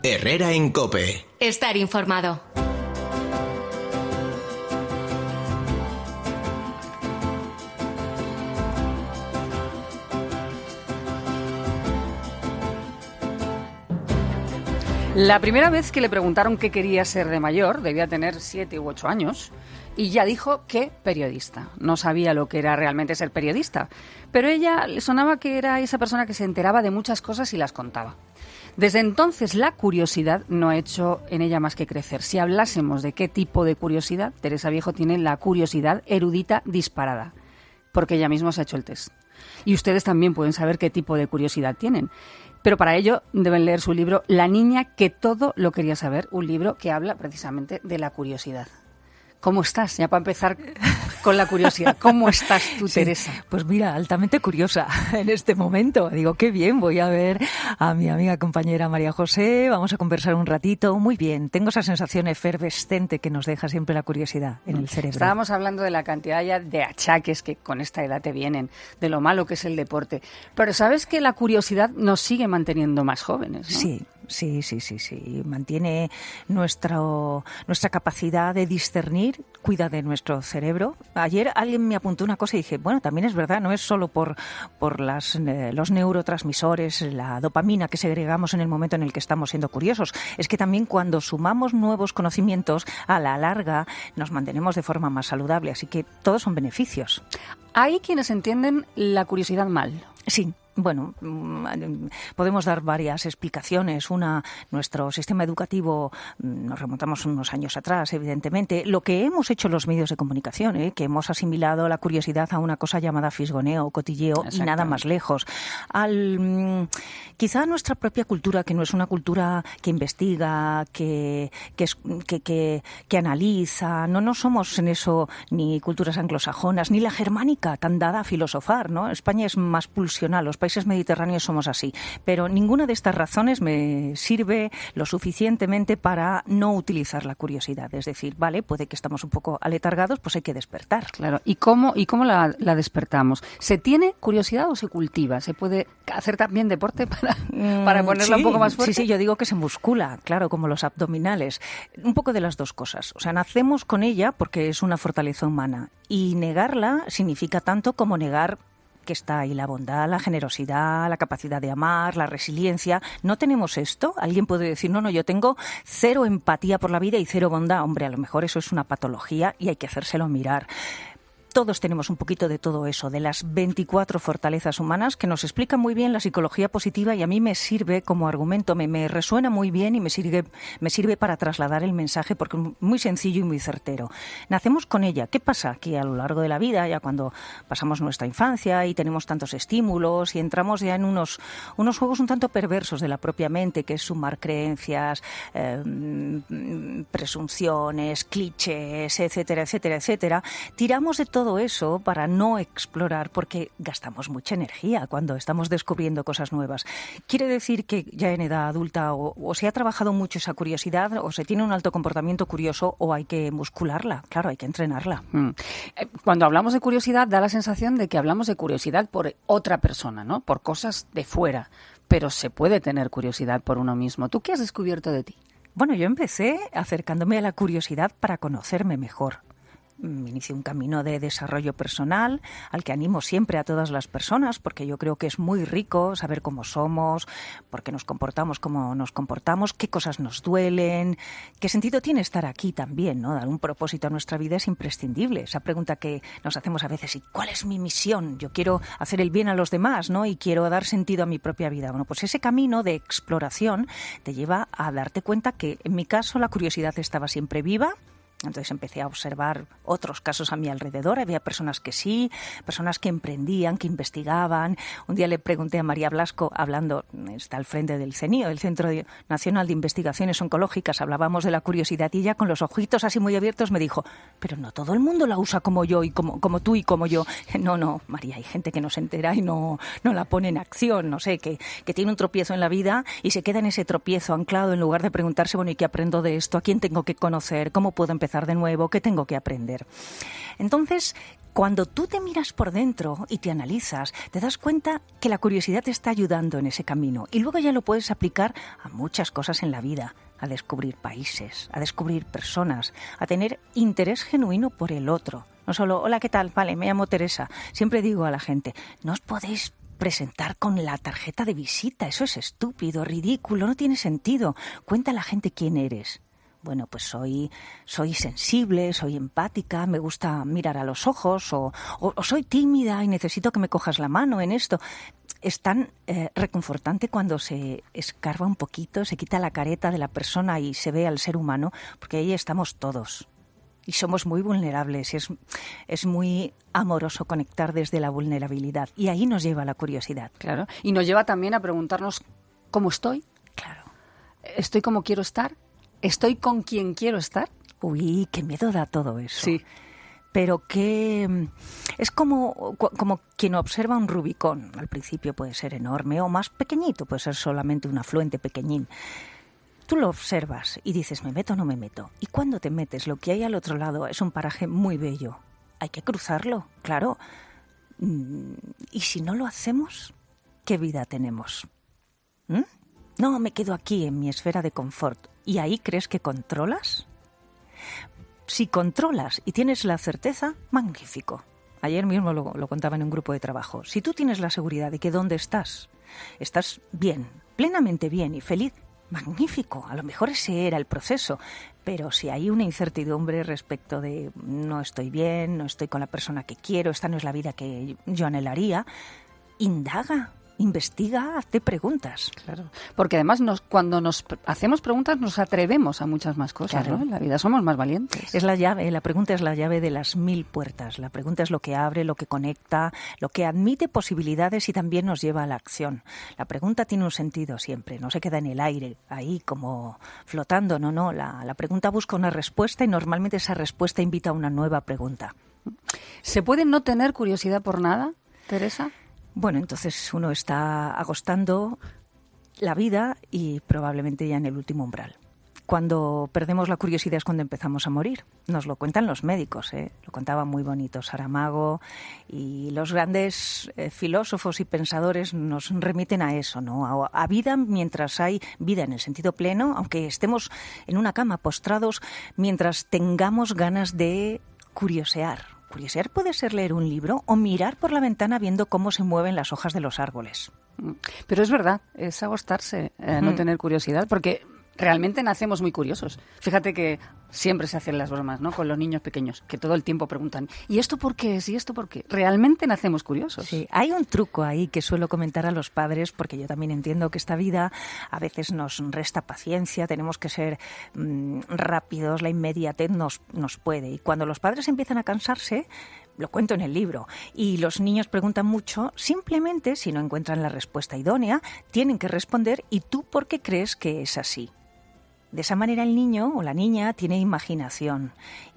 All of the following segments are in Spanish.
Herrera en COPE. Estar informado. La primera vez que le preguntaron qué quería ser de mayor, debía tener 7 u 8 años, y ya dijo que periodista. No sabía lo que era realmente ser periodista, pero ella le sonaba que era esa persona que se enteraba de muchas cosas y las contaba. Desde entonces la curiosidad no ha hecho en ella más que crecer. Si hablásemos de qué tipo de curiosidad, Teresa Viejo tiene la curiosidad erudita disparada, porque ella misma se ha hecho el test. Y ustedes también pueden saber qué tipo de curiosidad tienen. Pero para ello deben leer su libro La niña que todo lo quería saber, un libro que habla precisamente de la curiosidad. ¿Cómo estás? Ya para empezar con la curiosidad. ¿Cómo estás tú, Teresa? Pues mira, altamente curiosa en este momento. Digo, qué bien, voy a ver a mi amiga compañera María José, vamos a conversar un ratito. Muy bien, tengo esa sensación efervescente que nos deja siempre la curiosidad en el cerebro. Estábamos hablando de la cantidad ya de achaques que con esta edad te vienen, de lo malo que es el deporte. Pero ¿sabes que la curiosidad nos sigue manteniendo más jóvenes, no? Sí. Mantiene nuestra capacidad de discernir, cuida de nuestro cerebro. Ayer alguien me apuntó una cosa y dije, bueno, también es verdad, no es solo por los neurotransmisores, la dopamina que segregamos en el momento en el que estamos siendo curiosos. Es que también cuando sumamos nuevos conocimientos, a la larga nos mantenemos de forma más saludable. Así que todos son beneficios. Hay quienes entienden la curiosidad mal. Sí. Bueno, podemos dar varias explicaciones. Una, nuestro sistema educativo, nos remontamos unos años atrás, evidentemente. Lo que hemos hecho los medios de comunicación, que hemos asimilado la curiosidad a una cosa llamada fisgoneo o cotilleo y nada más lejos. Quizá nuestra propia cultura, que no es una cultura que investiga, que analiza. No somos en eso ni culturas anglosajonas, ni la germánica, tan dada a filosofar, ¿no? España es más pulsional. Los países mediterráneos somos así, pero ninguna de estas razones me sirve lo suficientemente para no utilizar la curiosidad. Es decir, vale, puede que estamos un poco aletargados, pues hay que despertar. Claro. ¿Y cómo la despertamos? ¿Se tiene curiosidad o se cultiva? ¿Se puede hacer también deporte para ponerla un poco más fuerte? Sí, yo digo que se muscula, claro, como los abdominales. Un poco de las dos cosas. O sea, nacemos con ella porque es una fortaleza humana y negarla significa tanto como negar que está ahí la bondad, la generosidad, la capacidad de amar, la resiliencia. ¿No tenemos esto? Alguien puede decir, no, yo tengo 0 empatía por la vida y 0 bondad. Hombre, a lo mejor eso es una patología y hay que hacérselo mirar. Todos tenemos un poquito de todo eso, de las 24 fortalezas humanas que nos explica muy bien la psicología positiva y a mí me sirve como argumento, me resuena muy bien y me sirve para trasladar el mensaje porque es muy sencillo y muy certero. Nacemos con ella. ¿Qué pasa? Que a lo largo de la vida, ya cuando pasamos nuestra infancia y tenemos tantos estímulos y entramos ya en unos juegos un tanto perversos de la propia mente, que es sumar creencias, presunciones, clichés, etcétera, etcétera, etcétera, tiramos de todo eso para no explorar porque gastamos mucha energía cuando estamos descubriendo cosas nuevas. ¿Quiere decir que ya en edad adulta o se ha trabajado mucho esa curiosidad o se tiene un alto comportamiento curioso o hay que muscularla? Claro, hay que entrenarla. Cuando hablamos de curiosidad da la sensación de que hablamos de curiosidad por otra persona, ¿no? Por cosas de fuera, pero se puede tener curiosidad por uno mismo. ¿Tú qué has descubierto de ti? Bueno, yo empecé acercándome a la curiosidad para conocerme mejor. Inicié un camino de desarrollo personal al que animo siempre a todas las personas porque yo creo que es muy rico saber cómo somos, por qué nos comportamos como nos comportamos, qué cosas nos duelen, qué sentido tiene estar aquí también, ¿no? Dar un propósito a nuestra vida es imprescindible. Esa pregunta que nos hacemos a veces, ¿y cuál es mi misión? Yo quiero hacer el bien a los demás, ¿no? Y quiero dar sentido a mi propia vida. Bueno, pues ese camino de exploración te lleva a darte cuenta que en mi caso la curiosidad estaba siempre viva. Entonces empecé a observar otros casos a mi alrededor. Había personas que sí, personas que emprendían, que investigaban. Un día le pregunté a María Blasco, hablando, está al frente del CENIO, el Centro Nacional de Investigaciones Oncológicas, hablábamos de la curiosidad y ella con los ojitos así muy abiertos me dijo, pero no todo el mundo la usa como yo y como tú y como yo. No, María, hay gente que no se entera y no la pone en acción, no sé, que tiene un tropiezo en la vida y se queda en ese tropiezo anclado en lugar de preguntarse, bueno, ¿y qué aprendo de esto? ¿A quién tengo que conocer? ¿Cómo puedo empezar de nuevo? ¿Qué tengo que aprender? Entonces, Cuando tú te miras por dentro y te analizas, te das cuenta que la curiosidad te está ayudando en ese camino y luego ya lo puedes aplicar a muchas cosas en la vida, a descubrir países, a descubrir personas, a tener interés genuino por el otro. No solo, hola, ¿qué tal? Vale, me llamo Teresa. Siempre digo a la gente, no os podéis presentar con la tarjeta de visita, eso es estúpido, ridículo, no tiene sentido. Cuenta a la gente quién eres. Bueno, pues soy sensible, soy empática, me gusta mirar a los ojos o soy tímida y necesito que me cojas la mano en esto. Es tan reconfortante cuando se escarba un poquito, se quita la careta de la persona y se ve al ser humano, porque ahí estamos todos. Y somos muy vulnerables y es muy amoroso conectar desde la vulnerabilidad. Y ahí nos lleva la curiosidad. Claro. Y nos lleva también a preguntarnos cómo estoy. Claro. ¿Estoy como quiero estar? ¿Estoy con quien quiero estar? Uy, qué miedo da todo eso. Sí. Pero que es como quien observa un Rubicón. Al principio puede ser enorme o más pequeñito, puede ser solamente un afluente pequeñín. Tú lo observas y dices, ¿me meto o no me meto? Y cuando te metes, lo que hay al otro lado es un paraje muy bello. Hay que cruzarlo, claro. ¿Y si no lo hacemos? ¿Qué vida tenemos? No, me quedo aquí en mi esfera de confort. ¿Y ahí crees que controlas? Si controlas y tienes la certeza, magnífico. Ayer mismo lo contaba en un grupo de trabajo. Si tú tienes la seguridad de que dónde estás bien, plenamente bien y feliz, magnífico. A lo mejor ese era el proceso. Pero si hay una incertidumbre respecto de no estoy bien, no estoy con la persona que quiero, esta no es la vida que yo anhelaría, indaga. Investiga, hazte preguntas. Claro, porque además cuando nos hacemos preguntas nos atrevemos a muchas más cosas, claro. ¿no? En la vida somos más valientes. Es la llave, la pregunta es la llave de las 1000 puertas. La pregunta es lo que abre, lo que conecta, lo que admite posibilidades y también nos lleva a la acción. La pregunta tiene un sentido siempre, no se queda en el aire, ahí como flotando, no. La pregunta busca una respuesta y normalmente esa respuesta invita a una nueva pregunta. ¿Se puede no tener curiosidad por nada, Teresa? Bueno, entonces uno está agostando la vida y probablemente ya en el último umbral. Cuando perdemos la curiosidad es cuando empezamos a morir. Nos lo cuentan los médicos, lo contaba muy bonito Saramago, y los grandes filósofos y pensadores nos remiten a eso, ¿no? A vida mientras hay vida en el sentido pleno, aunque estemos en una cama postrados, mientras tengamos ganas de curiosear. Curiosear puede ser leer un libro o mirar por la ventana viendo cómo se mueven las hojas de los árboles. Pero es verdad, es agostarse, no tener curiosidad, porque realmente nacemos muy curiosos. Fíjate que siempre se hacen las bromas, ¿no? Con los niños pequeños, que todo el tiempo preguntan, ¿y esto por qué es? ¿Y esto por qué? Realmente nacemos curiosos. Sí, hay un truco ahí que suelo comentar a los padres, porque yo también entiendo que esta vida a veces nos resta paciencia, tenemos que ser rápidos, la inmediatez nos puede. Y cuando los padres empiezan a cansarse, lo cuento en el libro, y los niños preguntan mucho, simplemente si no encuentran la respuesta idónea, tienen que responder, ¿y tú por qué crees que es así? De esa manera el niño o la niña tiene imaginación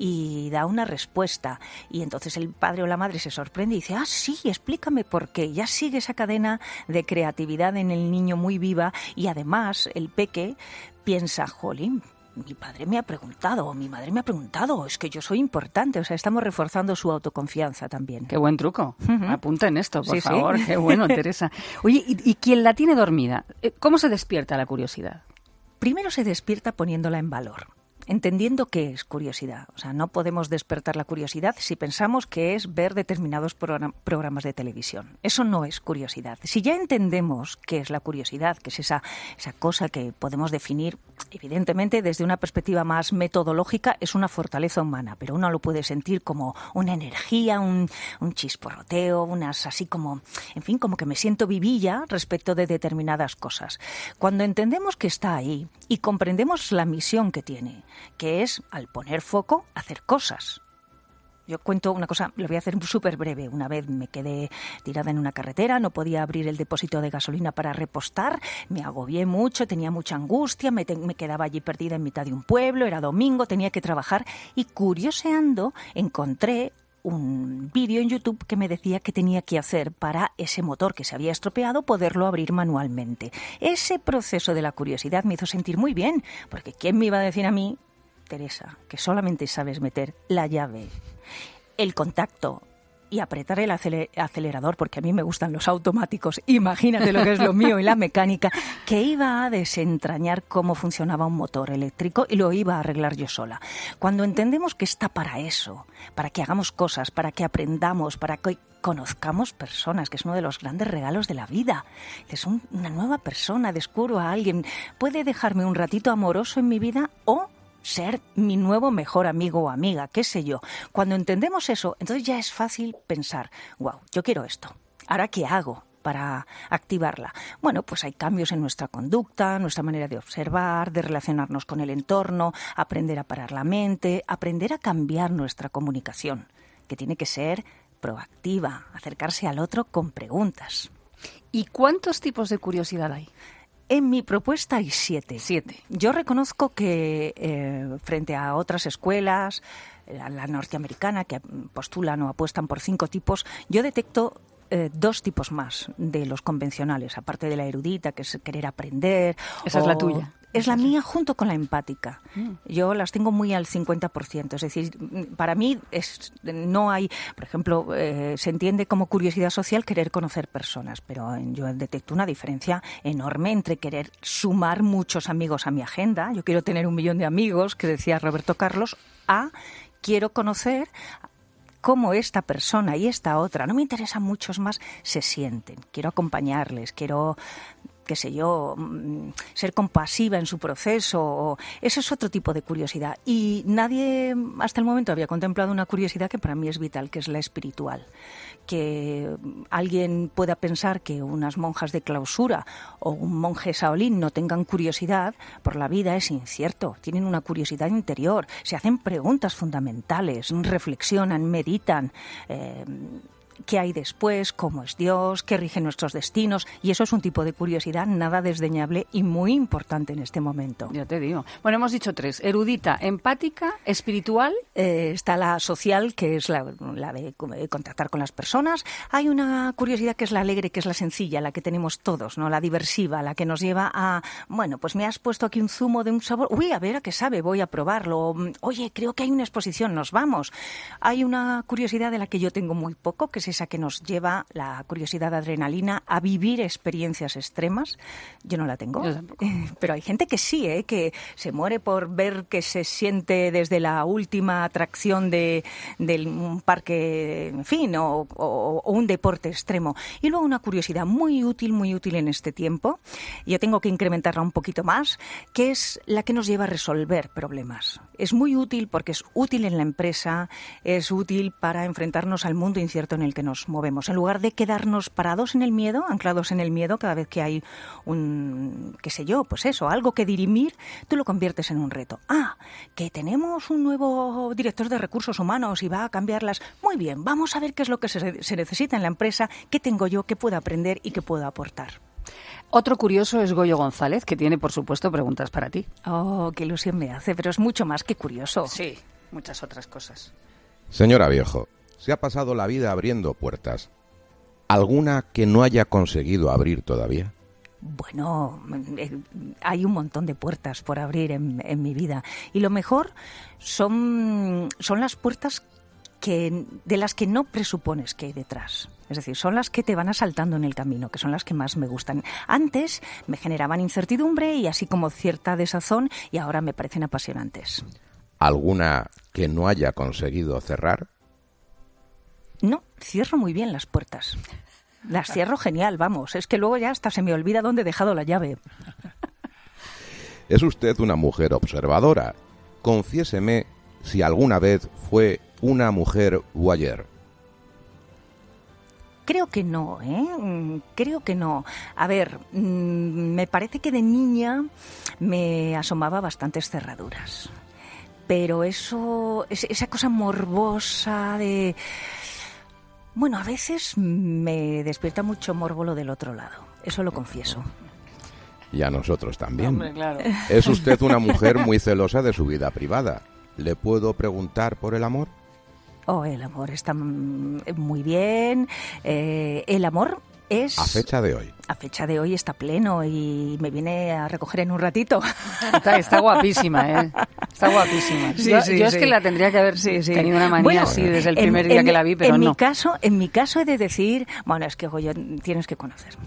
y da una respuesta. Y entonces el padre o la madre se sorprende y dice, sí, explícame por qué. Ya sigue esa cadena de creatividad en el niño muy viva y además el peque piensa, jolín, mi padre me ha preguntado o mi madre me ha preguntado, es que yo soy importante. O sea, estamos reforzando su autoconfianza también. Qué buen truco. Apunten esto, por sí, favor. Sí. Qué bueno, Teresa. Oye, ¿y quien la tiene dormida? ¿Cómo se despierta la curiosidad? Primero se despierta poniéndola en valor, entendiendo qué es curiosidad. O sea, no podemos despertar la curiosidad si pensamos que es ver determinados programas de televisión. Eso no es curiosidad. Si ya entendemos qué es la curiosidad, que es esa cosa que podemos definir, evidentemente, desde una perspectiva más metodológica, es una fortaleza humana, pero uno lo puede sentir como una energía, un chisporroteo, unas así como, en fin, como que me siento vivilla respecto de determinadas cosas. Cuando entendemos que está ahí y comprendemos la misión que tiene, que es, al poner foco, hacer cosas. Yo cuento una cosa, lo voy a hacer súper breve. Una vez me quedé tirada en una carretera, no podía abrir el depósito de gasolina para repostar, me agobié mucho, tenía mucha angustia, me quedaba allí perdida en mitad de un pueblo, era domingo, tenía que trabajar y curioseando encontré un vídeo en YouTube que me decía qué tenía que hacer para ese motor que se había estropeado poderlo abrir manualmente. Ese proceso de la curiosidad me hizo sentir muy bien, porque ¿quién me iba a decir a mí, Teresa, que solamente sabes meter la llave, el contacto y apretar el acelerador, porque a mí me gustan los automáticos, imagínate lo que es lo mío y la mecánica, que iba a desentrañar cómo funcionaba un motor eléctrico y lo iba a arreglar yo sola. Cuando entendemos que está para eso, para que hagamos cosas, para que aprendamos, para que conozcamos personas, que es uno de los grandes regalos de la vida. Es una nueva persona, descubro a alguien, puede dejarme un ratito amoroso en mi vida o ser mi nuevo mejor amigo o amiga, qué sé yo. Cuando entendemos eso, entonces ya es fácil pensar, wow, yo quiero esto, ¿ahora qué hago para activarla? Bueno, pues hay cambios en nuestra conducta, nuestra manera de observar, de relacionarnos con el entorno, aprender a parar la mente, aprender a cambiar nuestra comunicación, que tiene que ser proactiva, acercarse al otro con preguntas. ¿Y cuántos tipos de curiosidad hay? En mi propuesta hay 7. 7. Yo reconozco que frente a otras escuelas, la norteamericana, que postulan o apuestan por 5 tipos, yo detecto 2 tipos más de los convencionales, aparte de la erudita, que es querer aprender. Esa es la tuya. Es la mía junto con la empática. Yo las tengo muy al 50%. Es decir, para mí no hay, por ejemplo, se entiende como curiosidad social querer conocer personas, pero yo detecto una diferencia enorme entre querer sumar muchos amigos a mi agenda. Yo quiero tener 1 millón de amigos, que decía Roberto Carlos, a quiero conocer cómo esta persona y esta otra, no me interesan muchos más, se sienten. Quiero acompañarles, quiero, qué sé yo, ser compasiva en su proceso. Eso es otro tipo de curiosidad. Y nadie hasta el momento había contemplado una curiosidad que para mí es vital, que es la espiritual. Que alguien pueda pensar que unas monjas de clausura o un monje Shaolin no tengan curiosidad por la vida es incierto. Tienen una curiosidad interior, se hacen preguntas fundamentales, reflexionan, meditan. ¿Qué hay después? ¿Cómo es Dios? ¿Qué rige nuestros destinos? Y eso es un tipo de curiosidad nada desdeñable y muy importante en este momento. Ya te digo. Bueno, hemos dicho 3. Erudita, empática, espiritual. Está la social, que es la de contactar con las personas. Hay una curiosidad que es la alegre, que es la sencilla, la que tenemos todos, ¿no? La diversiva, la que nos lleva a, bueno, pues me has puesto aquí un zumo de un sabor. Uy, a ver a qué sabe, voy a probarlo. Oye, creo que hay una exposición, nos vamos. Hay una curiosidad de la que yo tengo muy poco, que es esa que nos lleva, la curiosidad adrenalina, a vivir experiencias extremas. Yo no la tengo, pero hay gente que sí, que se muere por ver que se siente desde la última atracción de un parque, en fin, o un deporte extremo. Y luego una curiosidad muy útil en este tiempo, yo tengo que incrementarla un poquito más, que es la que nos lleva a resolver problemas. Es muy útil porque es útil en la empresa, es útil para enfrentarnos al mundo incierto en el que nos movemos. En lugar de quedarnos parados en el miedo, anclados en el miedo, cada vez que hay algo que dirimir, tú lo conviertes en un reto. Que tenemos un nuevo director de recursos humanos y va a cambiarlas. Muy bien, vamos a ver qué es lo que se necesita en la empresa, qué tengo yo, qué puedo aprender y qué puedo aportar. Otro curioso es Goyo González, que tiene, por supuesto, preguntas para ti. Oh, qué ilusión me hace, pero es mucho más que curioso. Sí, muchas otras cosas. Señora Viejo, se ha pasado la vida abriendo puertas. ¿Alguna que no haya conseguido abrir todavía? Bueno, hay un montón de puertas por abrir en mi vida. Y lo mejor son las puertas de las que no presupones que hay detrás. Es decir, son las que te van asaltando en el camino, que son las que más me gustan. Antes me generaban incertidumbre y así como cierta desazón, y ahora me parecen apasionantes. ¿Alguna que no haya conseguido cerrar? No, cierro muy bien las puertas. Las cierro genial, vamos. Es que luego ya hasta se me olvida dónde he dejado la llave. Es usted una mujer observadora. Confiéseme si alguna vez fue una mujer voyeur. Creo que no, Creo que no. A ver, me parece que de niña me asomaba bastantes cerraduras. Pero eso, esa cosa morbosa de... Bueno, a veces me despierta mucho morbo lo del otro lado. Eso lo confieso. Y a nosotros también. Hombre, claro. Es usted una mujer muy celosa de su vida privada. ¿Le puedo preguntar por el amor? Oh, el amor está muy bien. El amor es... A fecha de hoy. A fecha de hoy está pleno y me viene a recoger en un ratito. Está guapísima, ¿eh? Está guapísima. Sí, yo sí, es que la tendría que haber tenido una manía así desde el primer día que la vi, pero en no. En mi caso he de decir, bueno, es que Goyo, tienes que conocerme.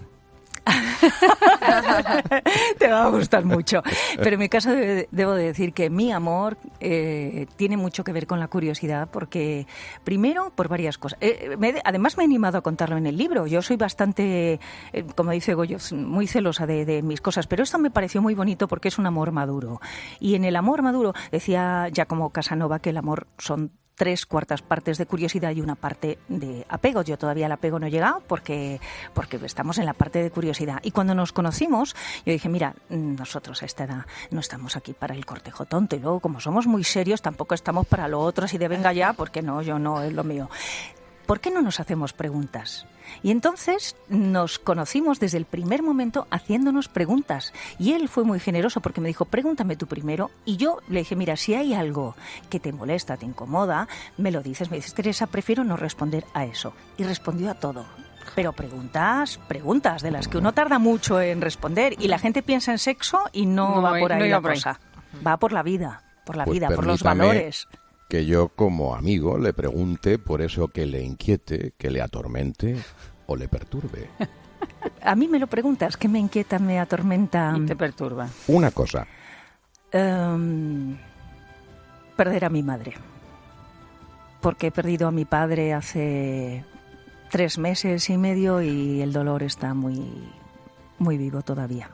Te va a gustar mucho. Pero en mi caso debo de decir que mi amor tiene mucho que ver con la curiosidad, porque primero por varias cosas. Además me he animado a contarlo en el libro. Yo soy bastante, como dice Goyo, muy celosa de mis cosas, pero esto me pareció muy bonito porque es un amor maduro. Y en el amor maduro decía Giacomo Casanova que el amor son 3/4 partes de curiosidad y 1 parte de apego. Yo todavía al apego no he llegado porque estamos en la parte de curiosidad. Y cuando nos conocimos, yo dije, mira, nosotros a esta edad no estamos aquí para el cortejo tonto. Y luego, como somos muy serios, tampoco estamos para lo otro, así de venga ya, porque no, yo no, es lo mío. ¿Por qué no nos hacemos preguntas? Y entonces nos conocimos desde el primer momento haciéndonos preguntas. Y él fue muy generoso porque me dijo, pregúntame tú primero. Y yo le dije, mira, si hay algo que te molesta, te incomoda, me lo dices. Me dices, Teresa, prefiero no responder a eso. Y respondió a todo. Pero preguntas de las que uno tarda mucho en responder. Y la gente piensa en sexo y no va por ahí la cosa. Va por la vida, por los valores. Que yo como amigo le pregunte por eso que le inquiete, que le atormente o le perturbe. A mí me lo preguntas, ¿qué me inquieta, me atormenta? Y te perturba. Una cosa. Perder a mi madre. Porque he perdido a mi padre hace 3 meses y medio y el dolor está muy, muy vivo todavía.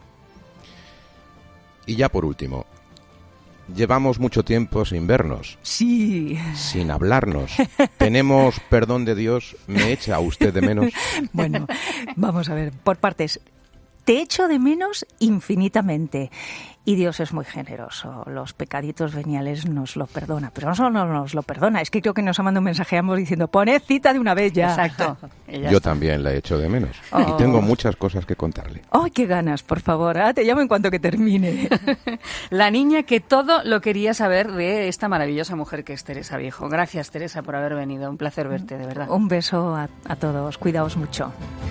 Y ya por último. Llevamos mucho tiempo sin vernos. Sí. Sin hablarnos. Tenemos perdón de Dios. ¿Me echa usted de menos? Bueno, vamos a ver, por partes. Te echo de menos infinitamente. Y Dios es muy generoso. Los pecaditos veniales nos lo perdona. Pero no solo nos lo perdona, es que creo que nos ha mandado un mensaje a ambos diciendo, poned cita de una vez ya. Exacto. Yo también la echo de menos. Oh. Y tengo muchas cosas que contarle. ¡Ay, qué ganas, por favor! Ahora te llamo en cuanto que termine. La niña que todo lo quería saber de esta maravillosa mujer que es Teresa Viejo. Gracias, Teresa, por haber venido. Un placer verte, de verdad. Un beso a todos. Cuidaos mucho.